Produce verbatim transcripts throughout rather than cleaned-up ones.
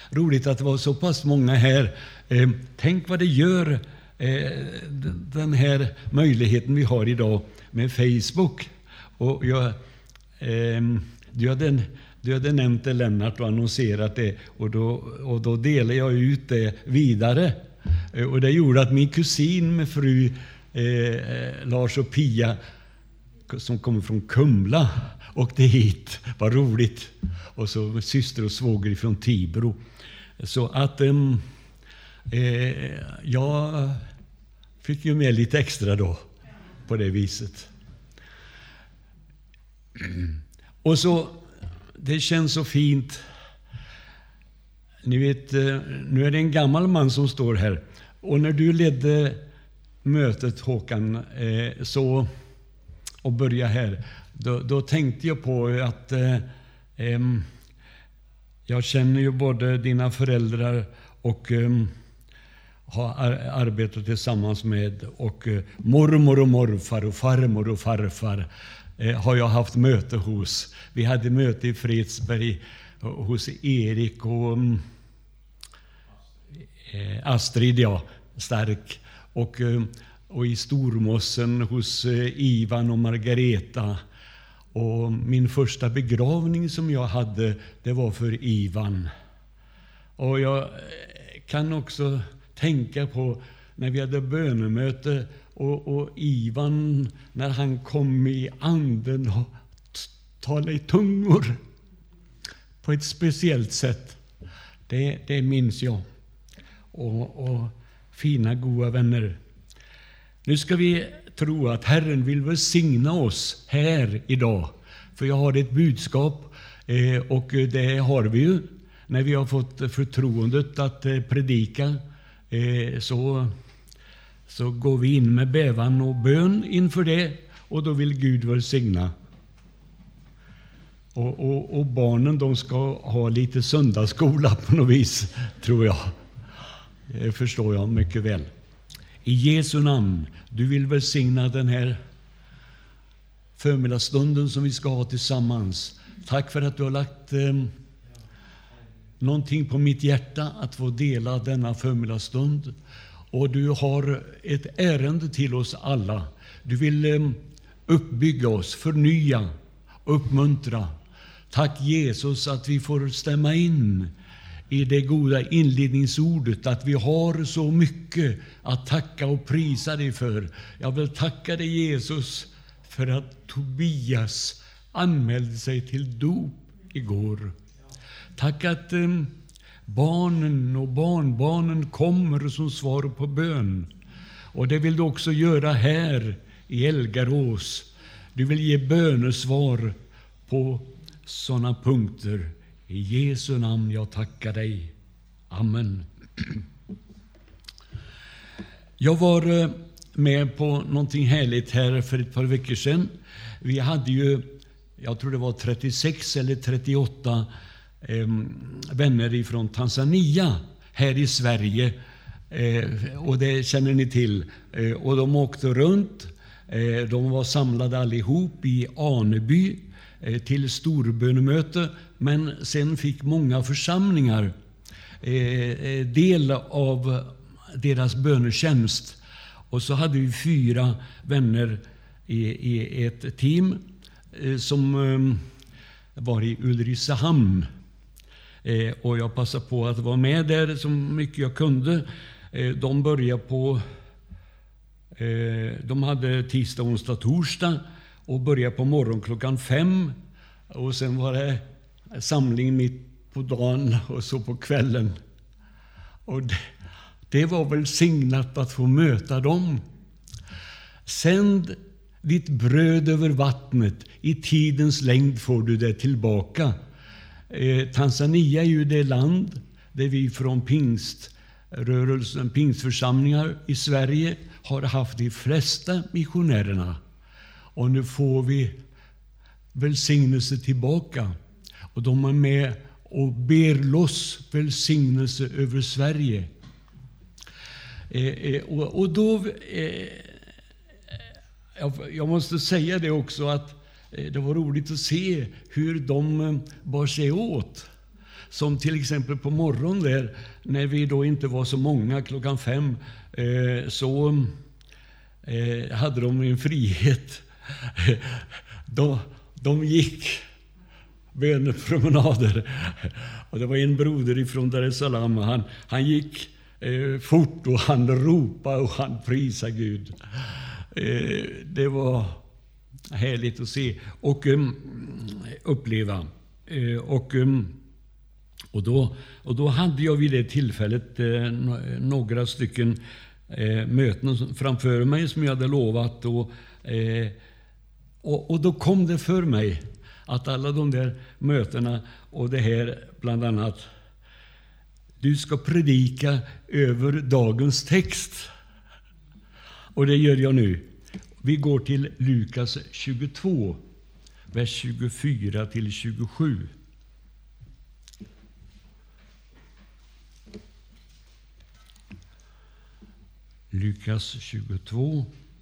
roligt att det var så pass många här. Eh, tänk vad det gör, eh, den här möjligheten vi har idag med Facebook. Och jag, eh, du, hade, du hade nämnt det, Lennart, och annonserat det. Och då, och då delade jag ut det vidare. Eh, och det gjorde att min kusin med fru eh, Lars och Pia, som kommer från Kumla, åkte hit. Vad roligt. Och så syster och svåger från Tibro. Så att um, eh, jag fick ju med lite extra då på det viset. Och så, det känns så fint. Ni vet, nu är det en gammal man som står här. Och när du ledde mötet, Håkan, eh, så, och började här, då, då tänkte jag på att eh, eh, jag känner ju både dina föräldrar och eh, har ar- arbetat tillsammans med, och eh, mormor och morfar och farmor och farfar eh, har jag haft möte hos. Vi hade möte i Fredsberg hos Erik och eh, Astrid, ja, Stark, och, eh, och i Stormossen hos eh, Ivan och Margareta. Och min första begravning som jag hade, det var för Ivan. Och jag kan också tänka på när vi hade bönemöte och, och Ivan, när han kom i anden och talade i tungor på ett speciellt sätt. Det, det minns jag. Och, och fina, goda vänner. Nu ska vi tro att Herren vill välsigna oss här idag. För jag har ett budskap, eh, och det har vi ju. När vi har fått förtroendet att eh, predika, eh, så, så går vi in med bävan och bön inför det. Och då vill Gud välsigna. Och, och, och barnen, de ska ha lite söndagsskola på något vis, tror jag. Det förstår jag mycket väl. I Jesu namn, du vill välsigna den här förmiddagsstunden som vi ska ha tillsammans. Tack för att du har lagt eh, någonting på mitt hjärta att få dela denna förmiddagsstund. Och du har ett ärende till oss alla. Du vill eh, uppbygga oss, förnya, uppmuntra. Tack Jesus att vi får stämma in i det goda inledningsordet, att vi har så mycket att tacka och prisa dig för. Jag vill tacka dig Jesus för att Tobias anmälde sig till dop igår. Tack att eh, barnen och barnbarnen kommer som svar på bön. Och det vill du också göra här i Elgarås. Du vill ge bönesvar på sådana punkter. I Jesu namn jag tackar dig. Amen. Jag var med på någonting härligt här för ett par veckor sedan. Vi hade ju, jag tror det var trettiosex eller trettioåtta eh, vänner ifrån Tanzania här i Sverige. Eh, och det känner ni till. Eh, och de åkte runt. Eh, de var samlade allihop i Aneby till storbönemöte, men sen fick många församlingar eh, del av deras bönetjänst. Och så hade vi fyra vänner i, i ett team eh, som eh, var i Ulricehamn. Eh, och jag passade på att vara med där så mycket jag kunde. Eh, de började på, eh, de hade tisdag, onsdag, torsdag. Och började på morgon klockan fem. Och sen var det samling mitt på dagen och så på kvällen. Och det, det var väl signat att få möta dem. Sänd ditt bröd över vattnet. I tidens längd får du det tillbaka. Eh, Tanzania är ju det land där vi från pingströrelsen, pingstförsamlingar i Sverige har haft de flesta missionärerna. Och nu får vi välsignelse tillbaka. Och de är med och ber loss välsignelse över Sverige. Eh, eh, och, och då, eh, jag, jag måste säga det också, att eh, det var roligt att se hur de eh, bar sig åt. som till exempel på morgonen där, när vi då inte var så många klockan fem, eh, så eh, hade de en frihet. de, de gick bönepromenader. Och det var en broder ifrån Dar es Salaam. Han, han gick eh, fort och han ropade och han prisade Gud. Eh, det var härligt att se och um, uppleva. Uh, och, um, och, då, och då hade jag vid det tillfället uh, några stycken uh, möten framför mig som jag hade lovat. Och, uh, och, och då kom det för mig att alla de där mötena och det här bland annat, du ska predika över dagens text. Och det gör jag nu. Vi går till Lukas tjugotvå, vers tjugofyra till tjugosju. Lukas tjugotvå.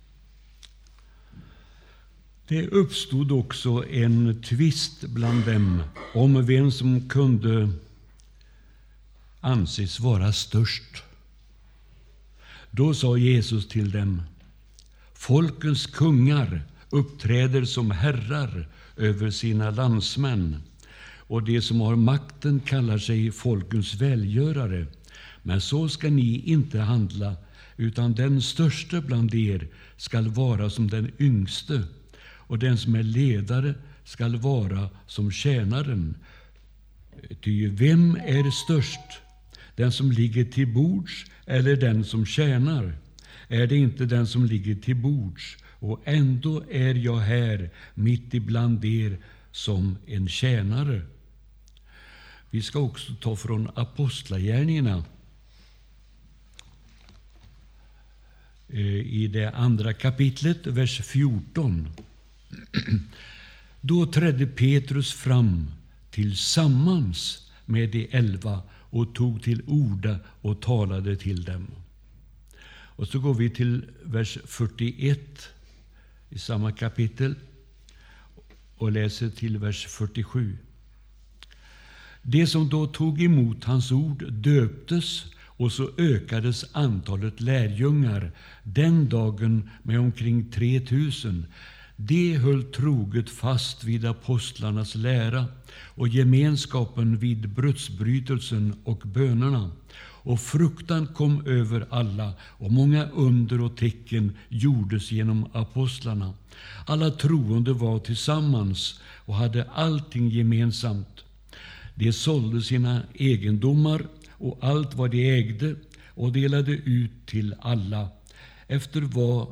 Det uppstod också en tvist bland dem om vem som kunde anses vara störst. Då sa Jesus till dem: folkens kungar uppträder som herrar över sina landsmän, och de som har makten kallar sig folkens välgörare. Men så ska ni inte handla, utan den störste bland er skall vara som den yngste, och den som är ledare skall vara som tjänaren. Ty vem är störst, den som ligger till bords eller den som tjänar? Är det inte den som ligger till bords? Och ändå är jag här mitt ibland er som en tjänare. Vi ska också ta från Apostlagärningarna i det andra kapitlet, vers fjorton. Då trädde Petrus fram tillsammans med de elva och tog till orda och talade till dem. Och så går vi till vers fyrtioett i samma kapitel och läser till vers fyrtiosju. Det som då tog emot hans ord döptes, och så ökades antalet lärjungar den dagen med omkring tre tusen. De höll troget fast vid apostlarnas lära och gemenskapen vid brödsbrytelsen och bönerna. Och fruktan kom över alla, och många under och tecken gjordes genom apostlarna. Alla troende var tillsammans och hade allting gemensamt. De sålde sina egendomar och allt vad de ägde och delade ut till alla efter vad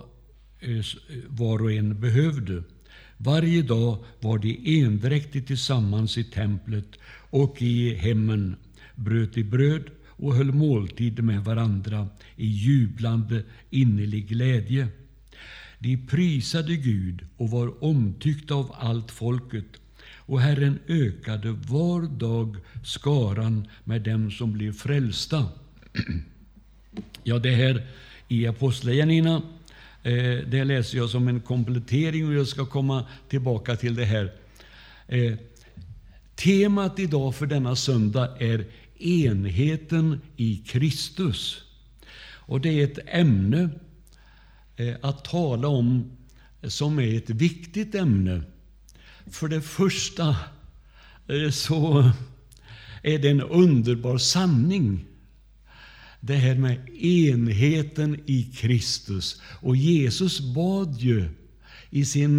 var och en behövde. Varje dag var de endräktigt tillsammans i templet och i hemmen, bröt de bröd och höll måltid med varandra i jublande innerlig glädje. De prisade Gud och var omtyckta av allt folket, och Herren ökade var dag skaran med dem som blev frälsta. Ja, det här i Apostlagärningarna, eh, det läser jag som en komplettering, och jag ska komma tillbaka till det här. Eh, temat idag för denna söndag är enheten i Kristus. Och det är ett ämne eh, att tala om som är ett viktigt ämne. För det första eh, så är det en underbar sanning, det här med enheten i Kristus. Och Jesus bad ju i sin,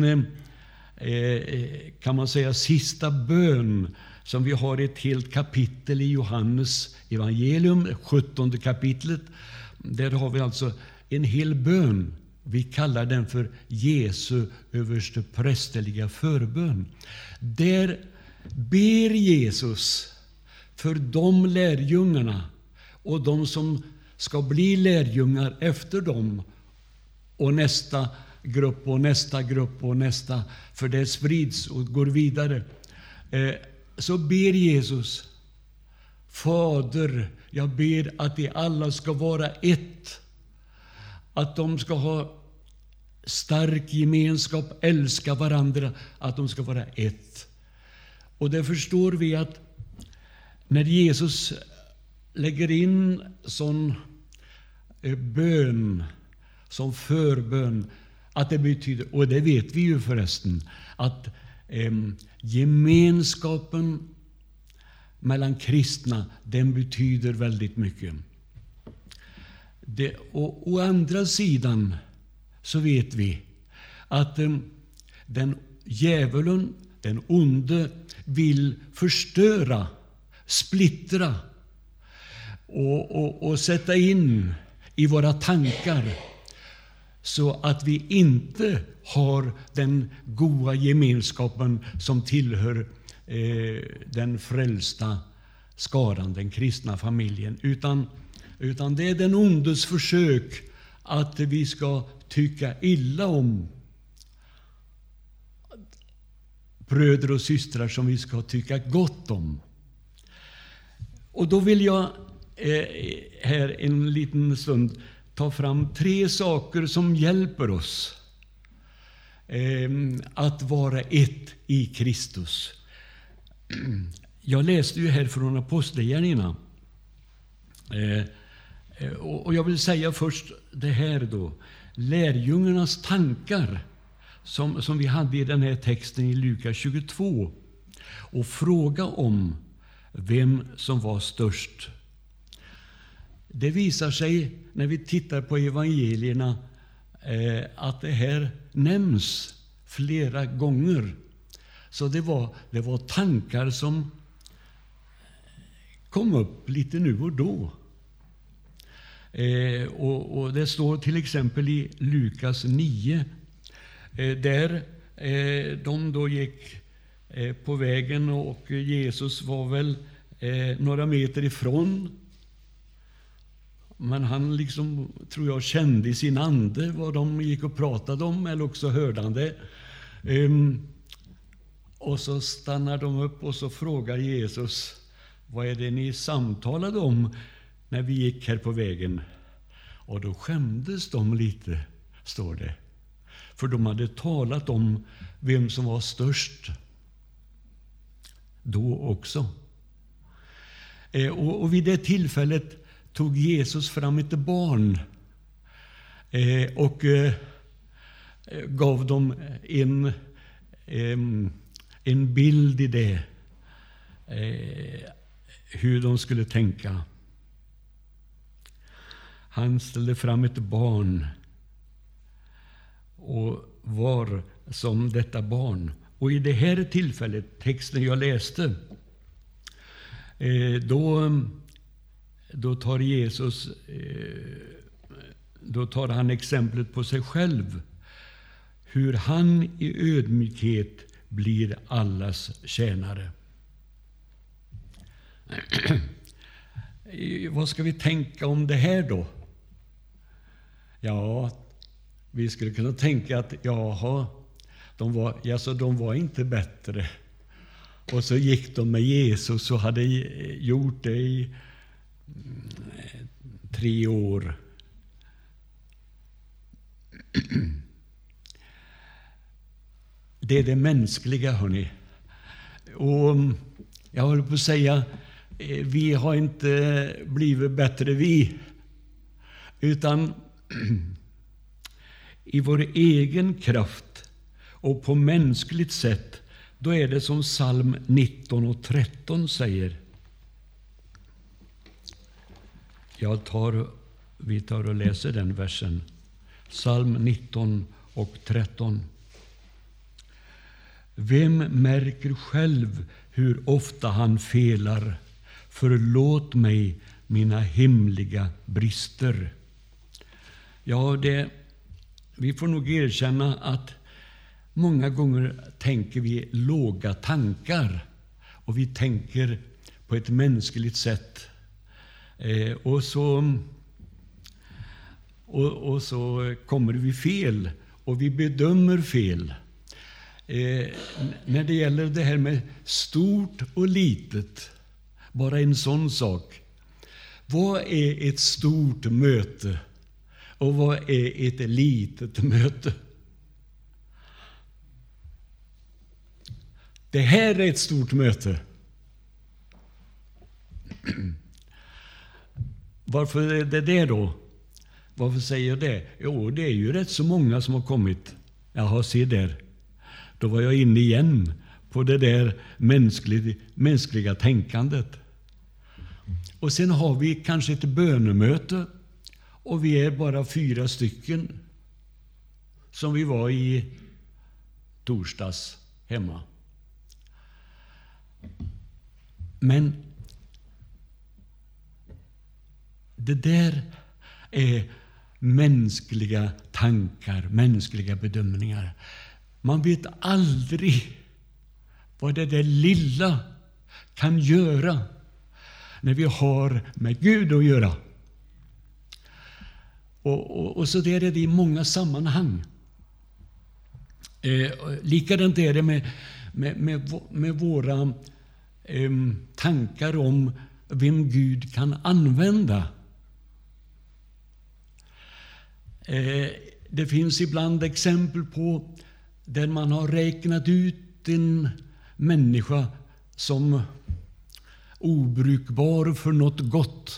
eh, kan man säga, sista bön, som vi har ett helt kapitel i Johannes evangelium, sjuttonde kapitlet. Där har vi alltså en hel bön. Vi kallar den för Jesu överste prästerliga förbön. Där ber Jesus för de lärjungarna och de som ska bli lärjungar efter dem, och nästa grupp och nästa grupp och nästa, för det sprids och går vidare. Eh, så ber Jesus: Fader, jag ber att de alla ska vara ett, att de ska ha stark gemenskap, älska varandra, att de ska vara ett. Och det förstår vi att när Jesus lägger in sån bön som förbön, att det betyder, och det vet vi ju förresten, att eh, gemenskapen mellan kristna, den betyder väldigt mycket. Det, och å andra sidan så vet vi att eh, den djävulen, den onde, vill förstöra, splittra och, och, och sätta in i våra tankar så att vi inte har den goda gemenskapen som tillhör eh, den frälsta skaran, den kristna familjen, utan, utan det är den ondes försök att vi ska tycka illa om bröder och systrar som vi ska tycka gott om. Och då vill jag eh, här en liten stund ta fram tre saker som hjälper oss eh, att vara ett i Kristus. Jag läste ju här från Apostlagärningarna. Eh, och, och jag vill säga först det här då. Lärjungarnas tankar som, som vi hade i den här texten i Lukas tjugotvå. Och fråga om vem som var störst. Det visar sig när vi tittar på evangelierna eh, att det här nämns flera gånger. Så det var, det var tankar som kom upp lite nu och då. Eh, och, och det står till exempel i Lukas nio, eh, där eh, de då gick eh, på vägen och Jesus var väl eh, några meter ifrån. Men han liksom, tror jag, kände i sin ande vad de gick och pratade om, eller också hörde han det. Um, och så stannar de upp och så frågar Jesus, vad är det ni samtalade om när vi gick här på vägen? Och då skämdes de lite, står det. För de hade talat om vem som var störst då också. Eh, och, och vid det tillfället tog Jesus fram ett barn eh, och eh, gav dem en, eh, en bild i det, eh, hur de skulle tänka. Han ställde fram ett barn och var som detta barn. Och i det här tillfället, texten jag läste, eh, då Då tar Jesus, då tar han exemplet på sig själv. Hur han i ödmjukhet blir allas tjänare. Vad ska vi tänka om det här då? Ja, vi skulle kunna tänka att jaha, de var, alltså, de var inte bättre. Och så gick de med Jesus och hade gjort det i tre år. Det är det mänskliga, hörni. Och jag håller på att säga, vi har inte blivit bättre vi, utan i vår egen kraft och på mänskligt sätt, då är det som psalm nitton och tretton säger. Jag tar, vi tar och läser den versen. Psalm nitton och tretton. Vem märker själv hur ofta han felar? Förlåt mig mina hemliga brister. Ja, det, vi får nog erkänna att många gånger tänker vi låga tankar. Och vi tänker på ett mänskligt sätt. Eh, och, så, och, och så kommer vi fel och vi bedömer fel. Eh, när det gäller det här med stort och litet, bara en sån sak. Vad är ett stort möte och vad är ett litet möte? Det här är ett stort möte. Varför är det det då? Varför säger jag det? Jo, det är ju rätt så många som har kommit. Jaha, se där. Då var jag inne igen på det där mänskliga, mänskliga tänkandet. Och sen har vi kanske ett bönemöte och vi är bara fyra stycken som vi var i torsdags hemma. Men det där är mänskliga tankar, mänskliga bedömningar. Man vet aldrig vad det där lilla kan göra när vi har med Gud att göra. Och, och, och så där är det i många sammanhang. Eh, likadant är det med, med, med, med våra eh, tankar om vem Gud kan använda. Eh, det finns ibland exempel på där man har räknat ut en människa som obrukbar för något gott.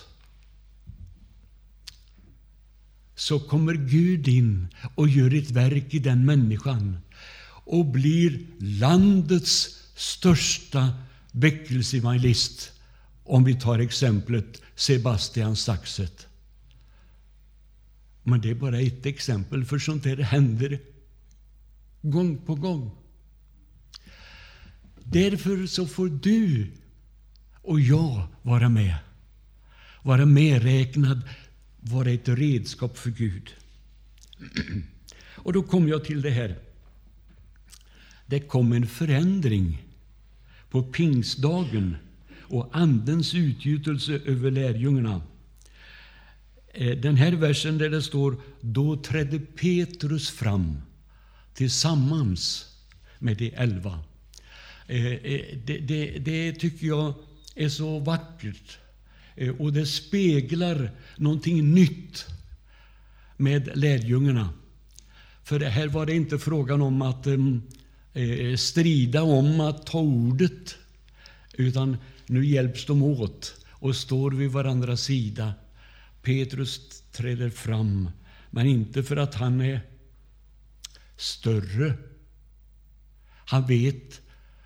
Så kommer Gud in och gör ett verk i den människan och blir landets största väckelseevangelist, om vi tar exemplet Sebastian Saxet. Men det är bara ett exempel, för sånt här händer gång på gång. Därför så får du och jag vara med. Vara medräknad, vara ett redskap för Gud. Och då kom jag till det här. Det kom en förändring på pingstdagen och andens utgjutelse över lärjungarna. Den här versen där det står: då trädde Petrus fram tillsammans med de elva. Det, det, det tycker jag är så vackert. Och det speglar någonting nytt med lärjungarna. För det här var det inte frågan om att eh, strida om att ta ordet, utan nu hjälps de åt och står vid varandras sida. Petrus träder fram, men inte för att han är större. Han vet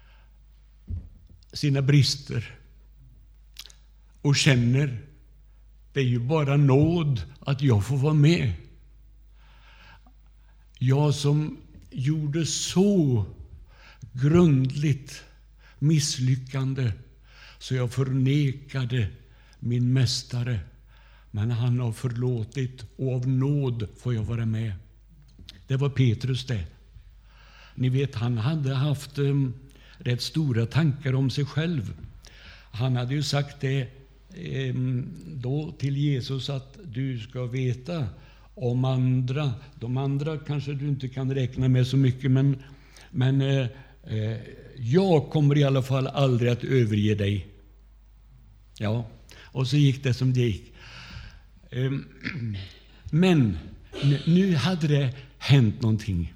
sina brister och känner, det är ju bara nåd att jag får vara med. Jag som gjorde så grundligt misslyckande så jag förnekade min mästare. Men han har förlåtit och av nåd får jag vara med. Det var Petrus det. Ni vet, han hade haft um, rätt stora tankar om sig själv. Han hade ju sagt det um, då till Jesus, att du ska veta om andra. De andra kanske du inte kan räkna med så mycket, men, men eh, eh, jag kommer i alla fall aldrig att överge dig. Ja, och så gick det som det gick. Men nu hade det hänt någonting.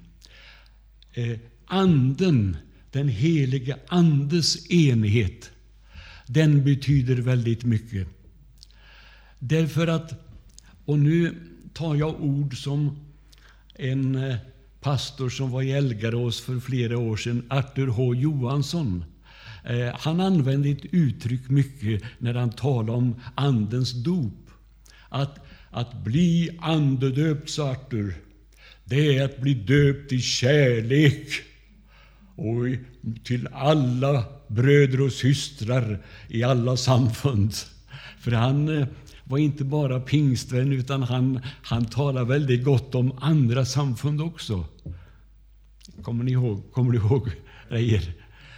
Anden, den heliga andes enhet, den betyder väldigt mycket. Därför att, och nu tar jag ord som en pastor som var i Elgarås för flera år sedan, Arthur H. Johansson. Han använde ett uttryck mycket när han talade om andens dop. Att, att bli andedöpt, sa Arthur, det är att bli döpt i kärlek och till alla bröder och systrar i alla samfund. För han var inte bara pingstvän, utan han, han talade väldigt gott om andra samfund också. Kommer ni ihåg, kommer ni ihåg Reijer?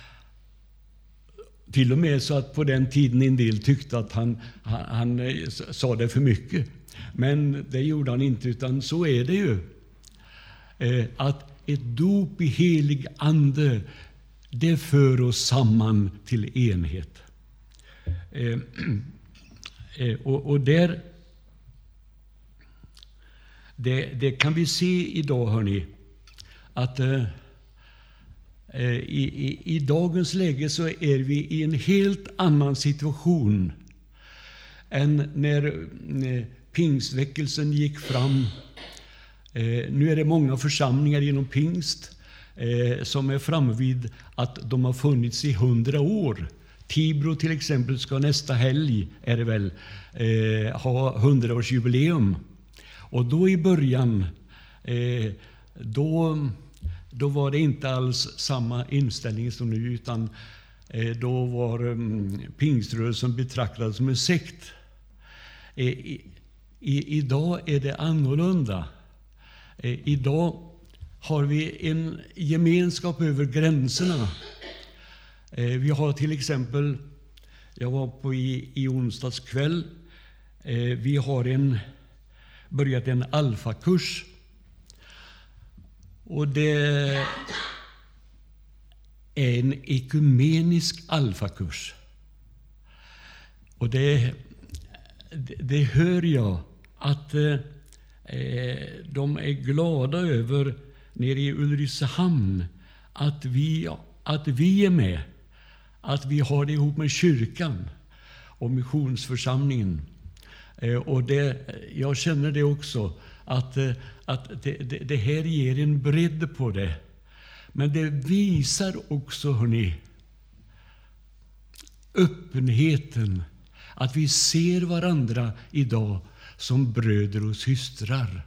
Till och med så att på den tiden en del tyckte att han, han, han sa det för mycket. Men det gjorde han inte, utan så är det ju. Eh, att ett dop i helig ande, det för oss samman till enhet. Eh, eh, och, och där, det, det kan vi se idag, hörni, att eh, I, i, I dagens läge så är vi i en helt annan situation än när pingstväckelsen gick fram. Nu är det många församlingar inom pingst som är framme vid att de har funnits i hundra år. Tibro till exempel ska nästa helg, är det väl, ha hundraårsjubileum. Och då i början, då, då var det inte alls samma inställning som nu, utan då var pingströrelsen betraktad som en sekt. I, i, idag är det annorlunda. Idag har vi en gemenskap över gränserna. Vi har till exempel, jag var på i, i onsdags kväll, vi har en, börjat en alfakurs. Och det är en ekumenisk alfakurs. Och det, det hör jag att eh, de är glada över nere i Ulricehamn, att vi, att vi är med, att vi har det ihop med kyrkan och missionsförsamlingen. Eh, och det, jag känner det också, att, att det, det, det här ger en bredd på det. Men det visar också, hörni, öppenheten, att vi ser varandra idag som bröder och systrar.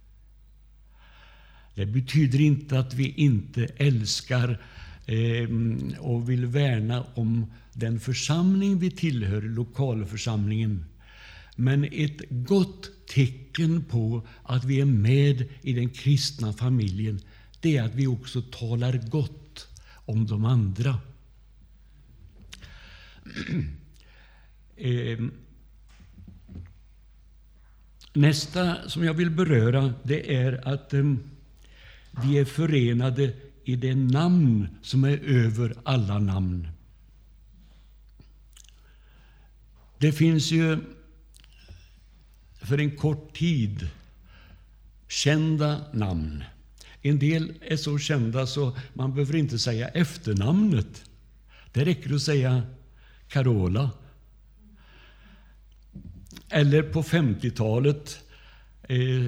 Det betyder inte att vi inte älskar eh, och vill värna om den församling vi tillhör, lokalförsamlingen. Men ett gott tecken på att vi är med i den kristna familjen, det är att vi också talar gott om de andra. Nästa som jag vill beröra, det är att vi är förenade i det namn som är över alla namn. Det finns ju för en kort tid kända namn. En del är så kända så man behöver inte säga efternamnet. Det räcker att säga Carola. Eller på femtiotalet eh,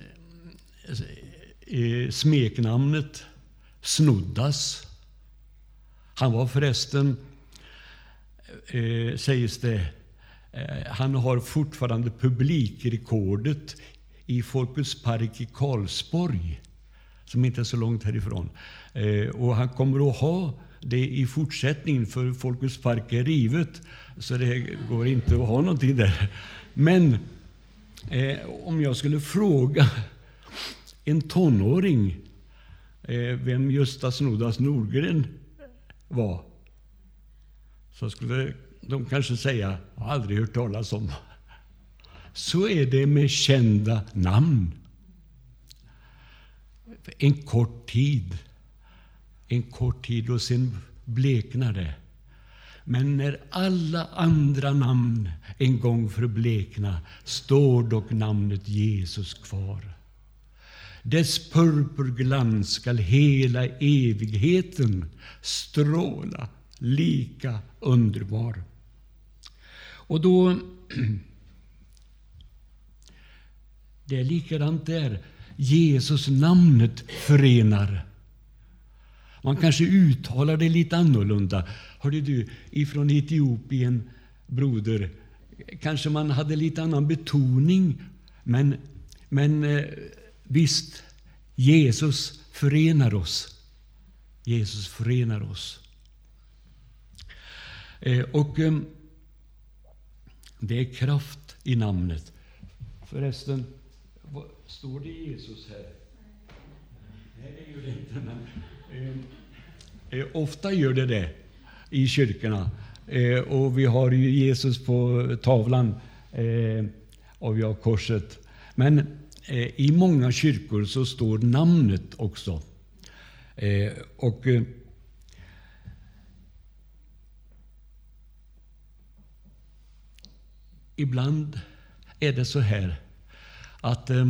eh, smeknamnet Snoddas. Han var förresten, eh, sägs det, eh, han har fortfarande publikrekordet i Folkets park i Karlsborg, som inte är så långt härifrån. Eh, och han kommer att ha det i fortsättningen, för Folkets park är rivet, så det går inte att ha någonting där. Men eh, om jag skulle fråga en tonåring eh, vem Gösta Snoddas Nordgren var, så skulle de kanske säga, jag har aldrig hört talas om. Så är det med kända namn. En kort tid, en kort tid och sen bleknar det. Men när alla andra namn en gång förblekna, står dock namnet Jesus kvar. Dess purpurglans skall hela evigheten stråla, lika underbar. Och då, det är likadant där. Jesus namnet förenar. Man kanske uttalar det lite annorlunda. Hörde du, ifrån Etiopien, broder, kanske man hade lite annan betoning, men, men eh, visst, Jesus förenar oss. Jesus förenar oss. Eh, och eh, det är kraft i namnet. Förresten, vad, står det Jesus här? Nej, det gör det inte, men eh, eh, ofta gör det det i kyrkorna. Eh, och vi har ju Jesus på tavlan eh, och vi har korset. Men eh, i många kyrkor så står namnet också. Eh, och eh, ibland är det så här att eh,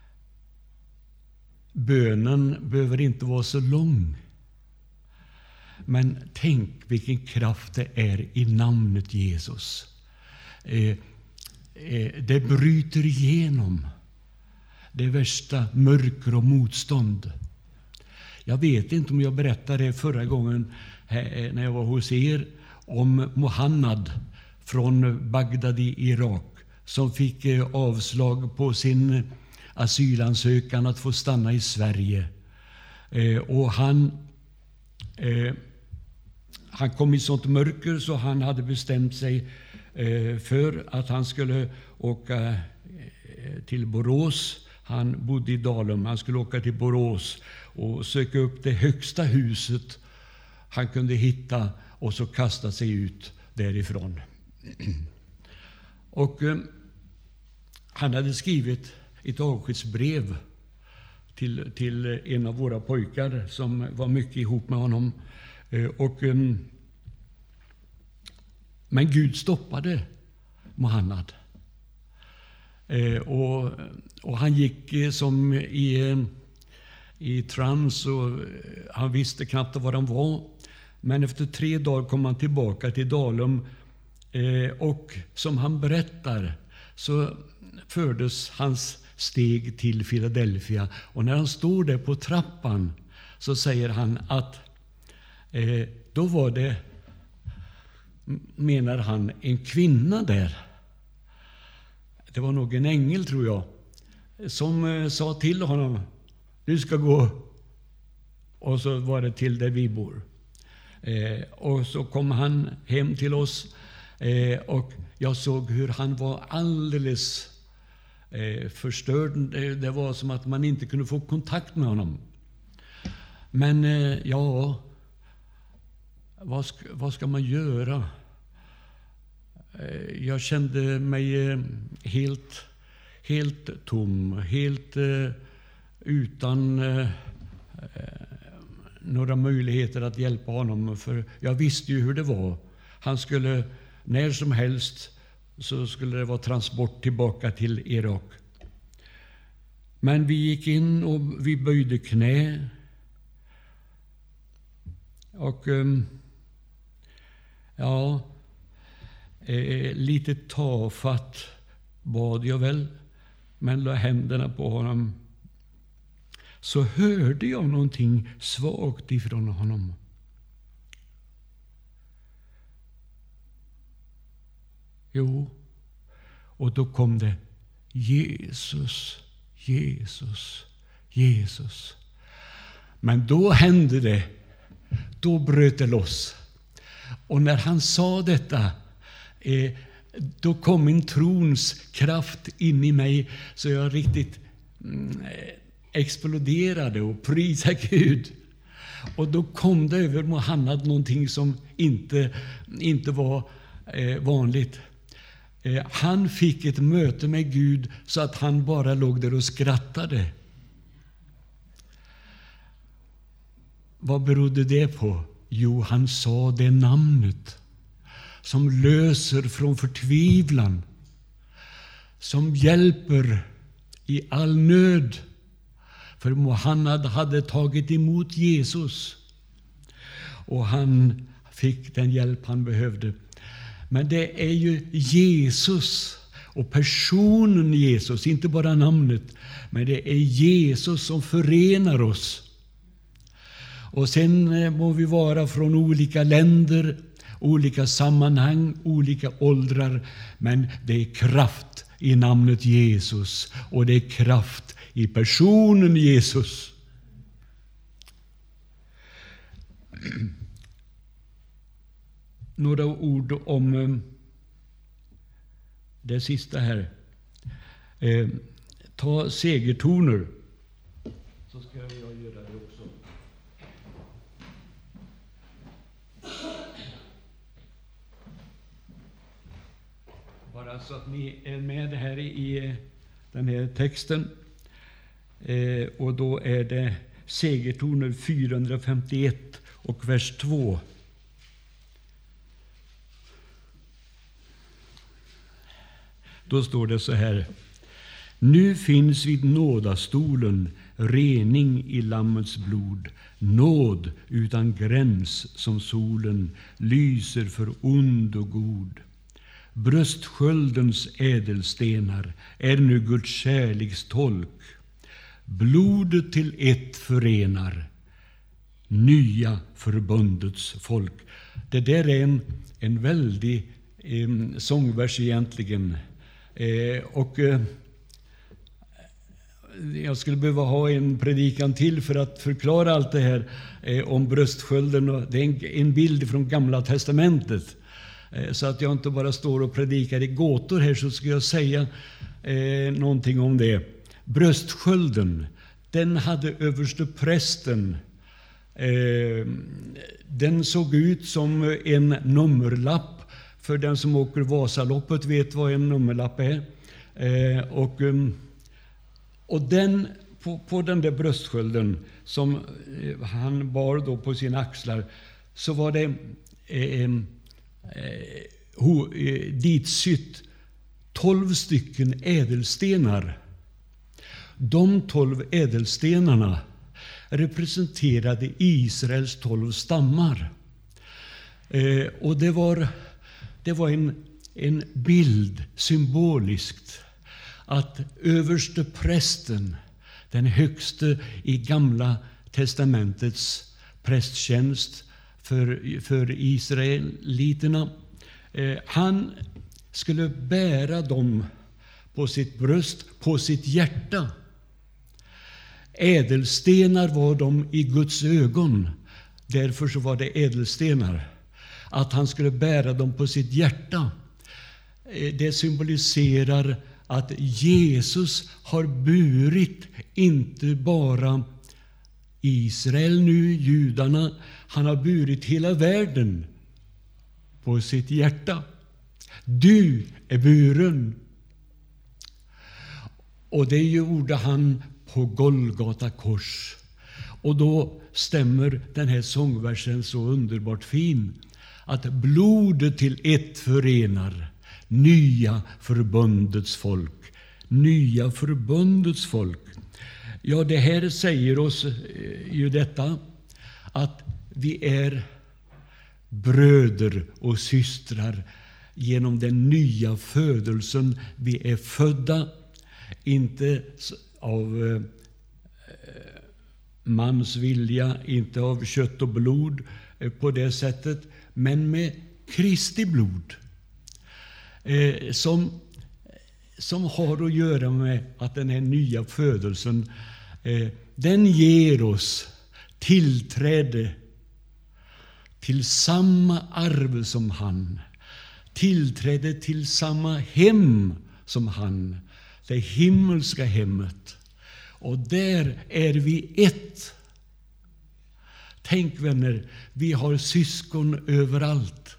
bönen behöver inte vara så lång. Men tänk vilken kraft det är i namnet Jesus. Eh, eh, det bryter igenom det värsta mörker och motstånd. Jag vet inte om jag berättade det förra gången här, när jag var hos er, om Mohammad från Bagdad i Irak som fick eh, avslag på sin asylansökan att få stanna i Sverige. Eh, och han, eh, han kom i sånt mörker så han hade bestämt sig eh, för att han skulle åka eh, till Borås. Han bodde i Dalum. Han skulle åka till Borås och söka upp det högsta huset han kunde hitta och så kasta sig ut därifrån. Och eh, han hade skrivit ett avskedsbrev till, till en av våra pojkar som var mycket ihop med honom. Eh, och, eh, men Gud stoppade Mohammad. Eh, och, och han gick eh, som i, eh, i trans och han visste knappt var han var. Men efter tre dagar kom han tillbaka till Dalum eh, och som han berättar så fördes hans steg till Philadelphia. Och när han står där på trappan så säger han att eh, då var det, menar han, en kvinna där. Det var nog en ängel, tror jag, som eh, sa till honom: du ska gå. Och så var det till där vi bor. Eh, och så kom han hem till oss eh, och jag såg hur han var alldeles eh, förstörd. Det, det var som att man inte kunde få kontakt med honom. Men eh, ja, vad ska, vad ska man göra? Eh, jag kände mig eh, helt, helt tom, helt eh, utan eh, några möjligheter att hjälpa honom, för jag visste ju hur det var. Han skulle när som helst så skulle det vara transport tillbaka till Irak. Men vi gick in och vi böjde knä och ja, eh, lite tafatt bad jag väl, men la händerna på honom. Så hörde jag någonting svagt ifrån honom. Jo, och då kom det: Jesus, Jesus, Jesus. Men då hände det. Då bröt det loss. Och när han sa detta, eh, då kom en trons kraft in i mig så jag riktigt mm, exploderade och prisade Gud. Och då kom det över Mohammad någonting som inte, inte var eh, vanligt. Eh, han fick ett möte med Gud så att han bara låg där och skrattade. Vad berodde det på? Jo, han sa det namnet som löser från förtvivlan, som hjälper i all nöd. För Mohammad hade tagit emot Jesus och han fick den hjälp han behövde. Men det är ju Jesus och personen Jesus, inte bara namnet, men det är Jesus som förenar oss. Och sen må vi vara från olika länder, olika sammanhang, olika åldrar, men det är kraft i namnet Jesus och det är kraft i personen Jesus. Några ord om det sista här. Eh, ta segertoner. Så ska jag göra det också. Bara så att ni är med här i den här texten. Eh, och då är det segertoner fyrahundrafemtioett och vers två. Då står det så här: Nu finns vid nådastolen rening i Lammets blod, nåd utan gräns som solen lyser för ond och god. Bröstsköldens ädelstenar är nu Guds kärlekstolk. Blodet till ett förenar, nya förbundets folk. Det där är en, en väldig eh, sångvers egentligen. Eh, och eh, jag skulle behöva ha en predikan till för att förklara allt det här eh, om bröstskölden. Och det är en, en bild från Gamla testamentet. Eh, så att jag inte bara står och predikar i gåtor här, så ska jag säga eh, någonting om det. Bröstskölden, den hade överste prästen. Eh, den såg ut som en nummerlapp. För den som åker Vasaloppet vet vad en nummerlapp är. Eh, och... Um, Och den, på, på den där bröstskölden som eh, han bar då på sina axlar, så var det eh, eh, ho, eh, ditsytt tolv stycken ädelstenar. De tolv ädelstenarna representerade Israels tolv stammar. Eh, och det var, det var en, en bild symboliskt. Att överste prästen, den högste i Gamla testamentets prästtjänst för, för israeliterna, eh, han skulle bära dem på sitt bröst, på sitt hjärta. Ädelstenar var de i Guds ögon, därför så var det ädelstenar. Att han skulle bära dem på sitt hjärta, eh, det symboliserar att Jesus har burit inte bara Israel nu, judarna, han har burit hela världen på sitt hjärta. Du är buren. Och det gjorde han på Golgata kors. Och då stämmer den här sångversen så underbart fin. Att blodet till ett förenar, nya förbundets folk. Nya förbundets folk. Ja, det här säger oss ju detta, att vi är bröder och systrar genom den nya födelsen. Vi är födda, inte av eh, mans vilja, inte av kött och blod eh, på det sättet, men med Kristi blod. Eh, som, som har att göra med att den här nya födelsen, eh, den ger oss tillträde till samma arv som han, tillträde till samma hem som han, det himmelska hemmet. Och där är vi ett. Tänk vänner, vi har syskon överallt.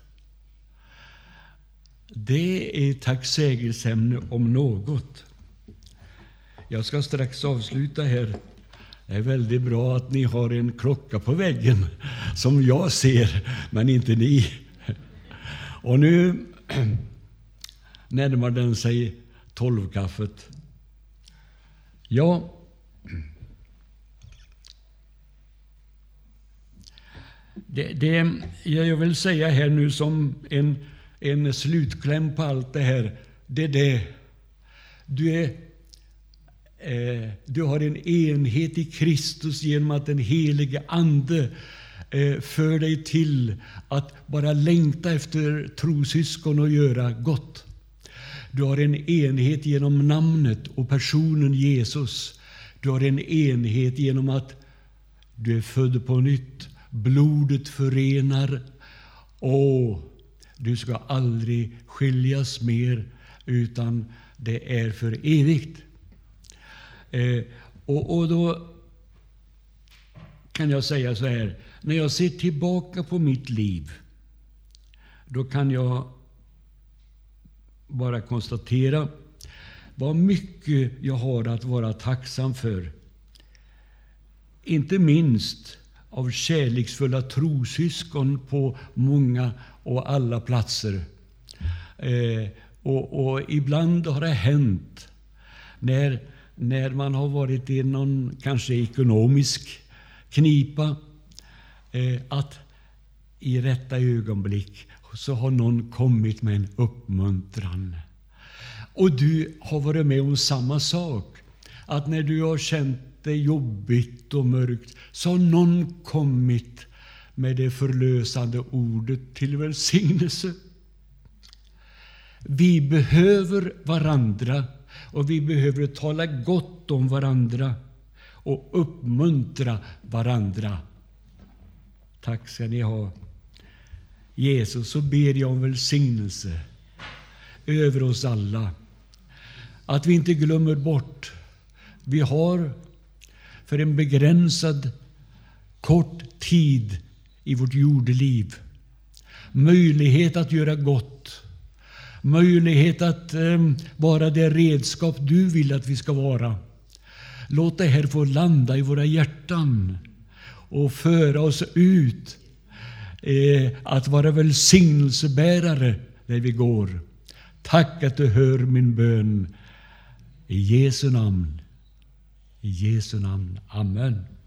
Det är tacksägelseämne om något. Jag ska strax avsluta här. Det är väldigt bra att ni har en klocka på väggen som jag ser, men inte ni. Och nu närmar den sig tolvkaffet. Ja, det, det jag vill säga här nu som en, en slutkläm på allt det här, det är det. Du, är, eh, du har en enhet i Kristus genom att den helige Ande eh, för dig till att bara längta efter trosyskon och göra gott. Du har en enhet genom namnet och personen Jesus. Du har en enhet genom att du är född på nytt. Blodet förenar. Och du ska aldrig skiljas mer, utan det är för evigt. Eh, och, och då kan jag säga så här. När jag ser tillbaka på mitt liv, då kan jag bara konstatera vad mycket jag har att vara tacksam för. Inte minst av kärleksfulla trosyskon på många och alla platser. Eh, och, och ibland har det hänt när, när man har varit i någon kanske ekonomisk knipa, eh, att i rätta ögonblick så har någon kommit med en uppmuntran. Och du har varit med om samma sak. Att när du har känt det jobbigt och mörkt så har någon kommit med det förlösande ordet till välsignelse. Vi behöver varandra och vi behöver tala gott om varandra och uppmuntra varandra. Tack ska ni ha. Jesus, så ber jag om välsignelse över oss alla. Att vi inte glömmer bort. Vi har för en begränsad kort tid i vårt jordeliv möjlighet att göra gott. Möjlighet att eh, vara det redskap du vill att vi ska vara. Låt det här få landa i våra hjärtan och föra oss ut eh, att vara välsignelsebärare när vi går. Tack att du hör min bön. I Jesu namn. I Jesu namn. Amen.